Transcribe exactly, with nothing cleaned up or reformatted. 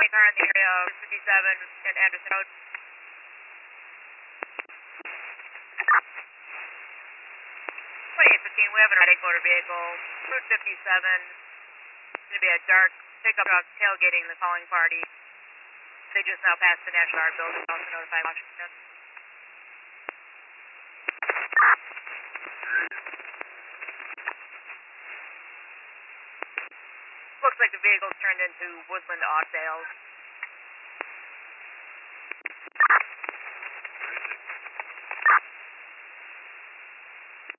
twenty car in the area of fifty-seven and Anderson Road. twenty-eight fifteen, we have an erratic motor vehicle, Route fifty-seven. It's going to be a dark pickup truck tailgating the calling party. They just now passed the National Guard building, also notified Washington. Looks like the vehicle's turned into Woodland Odd Sales.